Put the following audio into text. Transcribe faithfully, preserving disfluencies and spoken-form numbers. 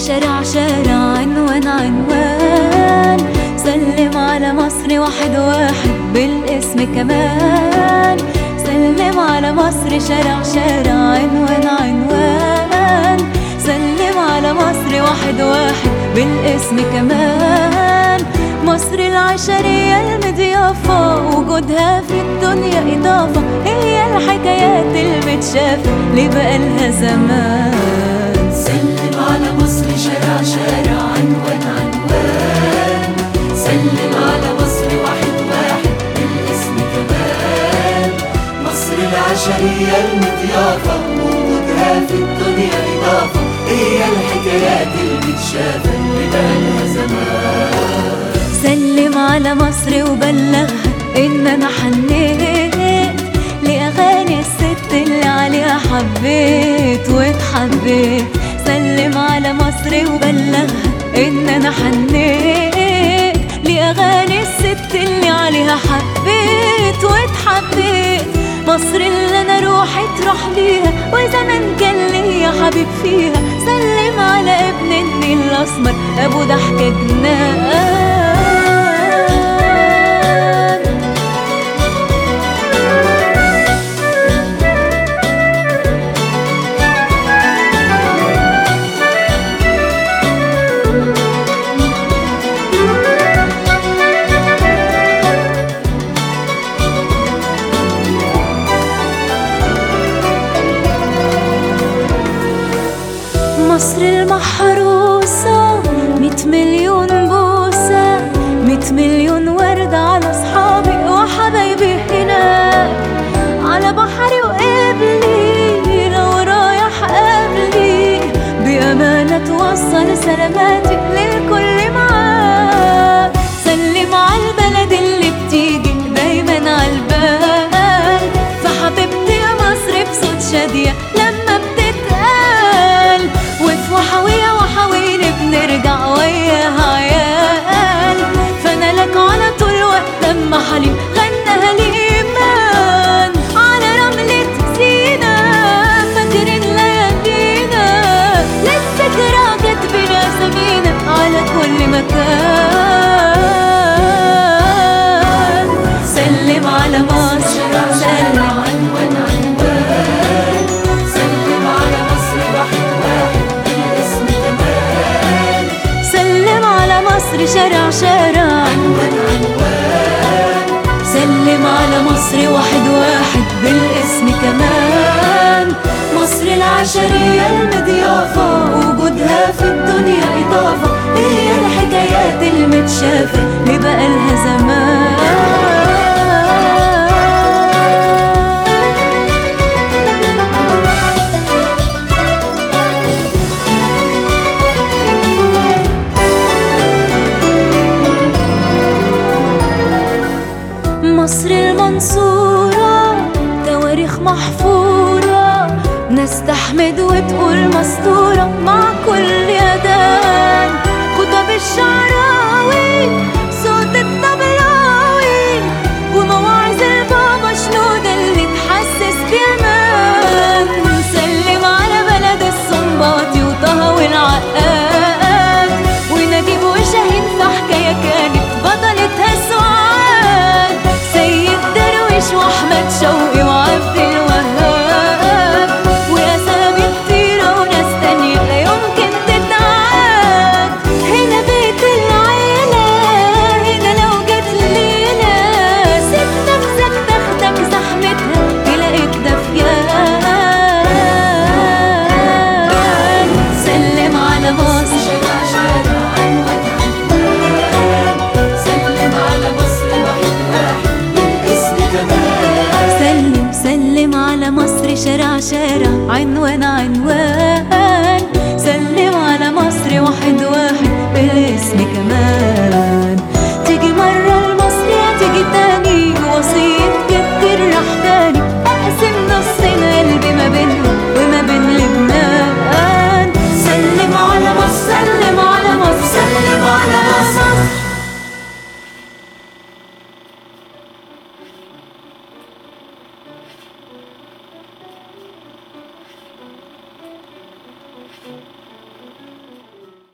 شارع شارع عنوان عنوان. سلم على مصر واحد واحد بالاسم كمان. سلم على مصر شارع شارع عنوان عنوان. سلم على مصر واحد واحد بالاسم كمان. مصر العشرية المضيافة وجودها في الدنيا إضافة، هي الحكايات المتشافة اللي بقالها زمان. سلم على مصر شارع شارع عنوان عنوان. سلم على مصر واحد واحد بالاسم كمان. مصر العشرية المضيافة وجودها في الدنيا إضافة، هي الحكايات المتشافة اللي بقالها زمان. سلم على مصر وبلغها إن أنا حنيت لأغاني الست اللي عليها حبيت واتحبيت. سلم على مصر وبلغها إن أنا حنيت لأغاني الست اللي عليها حبيت واتحبيت. مصر اللي أنا روحي تروح ليها وزمان كان ليا حبيب فيها. سلم على ابن النيل الأسمر أبو ضحكة جنان. مصر المحروسة ميت مليون بوسة، ميت مليون وردة على أصحابي وحبايبي هناك على بحري وقبلي. لو رايح قبلي بأمانة توصل سلاماتي للكل معاك. سلم على البلد اللي بتيجي دايما عالبال، فحبيبتي يا مصر بصوت شادية لما بتتقال. وفي وحوية وحويني بنرجع وياها عيال، فانا لك على طول وقت اما حليم غناها لإيمان. على رملة سينا فاكرين ليالينا، للذكرى كاتبين اسامينا على كل مكان. سلم على مصر سلم عنوان عنوان. سلم على مصر واحد واحد بالاسم كمان. سلم على مصر شارع شارع عنوان عنوان. سلم على مصر واحد واحد بالاسم كمان. مصر العشرية المضيافة وجودها في الدنيا إضافة، هي الحكايات المتشافة اللي بقالها زمان. مصر المنصورة تواريخ محفورة، ناس تحمد وتقول مستورة مع كل يدان. خطب الشعراوي صوت الطبلاوي ومواعظ البابا شنودة اللي تحسس بأمان. سلم على بلد الصنباطي وطه والعقاد ونجيب وشاهين في حكاية كانت بطلتها سعاد. سيد درويش واحمد شوقي وعبد الوهاب واسامي كتيرة وناس تانية لا يمكن تتعاد. هنا بيت العيلة، هنا لو جت ليلة سيب نفسك تاخدك زحمتها تلاقيك دفيان. سلم على مصر شارع شارع عنوان عنوان. سلم على مصر واحد واحد بالاسم كمان. سلم سلم على مصر شارع شارع عنوان عنوان. سلم على مصر واحد واحد بالاسم كمان. تيجي مرة لمصر يا تيجي تاني، وصية جد الرحمن أقسم نصنا قلبي ما بينهم وما بين لبنان. سلم على مصر سلم على مصر سلم على مصر. Thank you.